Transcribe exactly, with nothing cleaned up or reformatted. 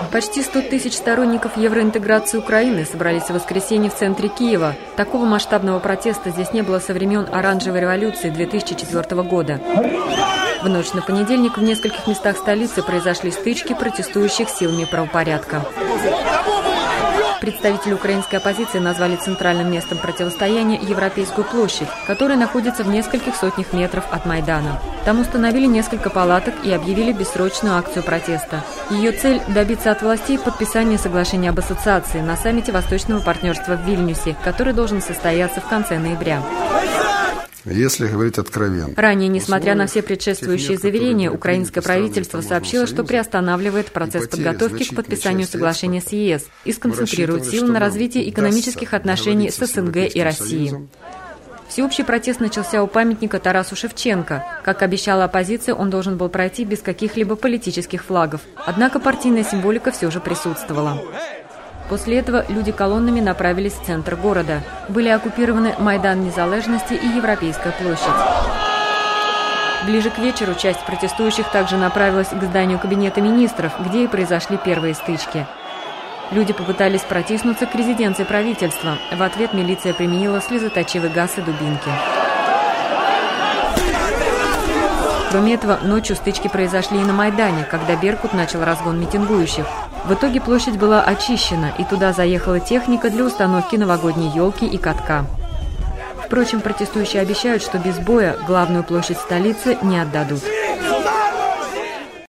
Почти сто тысяч сторонников евроинтеграции Украины собрались в воскресенье в центре Киева. Такого масштабного протеста здесь не было со времен Оранжевой революции две тысячи четвёртого года. В ночь на понедельник в нескольких местах столицы произошли стычки протестующих силами правопорядка. Представители украинской оппозиции назвали центральным местом противостояния Европейскую площадь, которая находится в нескольких сотнях метров от Майдана. Там установили несколько палаток и объявили бессрочную акцию протеста. Ее цель – добиться от властей подписания соглашения об ассоциации на саммите Восточного партнерства в Вильнюсе, который должен состояться в конце ноября. Если говорить откровенно. Ранее, несмотря на все предшествующие заверения, украинское правительство сообщило, что приостанавливает процесс подготовки к подписанию соглашения с ЕС и сконцентрирует силы на развитии экономических отношений с СНГ и Россией. Всеобщий протест начался у памятника Тарасу Шевченко. Как обещала оппозиция, он должен был пройти без каких-либо политических флагов. Однако партийная символика все же присутствовала. После этого люди колоннами направились в центр города. Были оккупированы Майдан Незалежности и Европейская площадь. Ближе к вечеру часть протестующих также направилась к зданию Кабинета министров, где и произошли первые стычки. Люди попытались протиснуться к резиденции правительства. В ответ милиция применила слезоточивый газ и дубинки. Кроме этого, ночью стычки произошли и на Майдане, когда Беркут начал разгон митингующих. В итоге площадь была очищена, и туда заехала техника для установки новогодней елки и катка. Впрочем, протестующие обещают, что без боя главную площадь столицы не отдадут.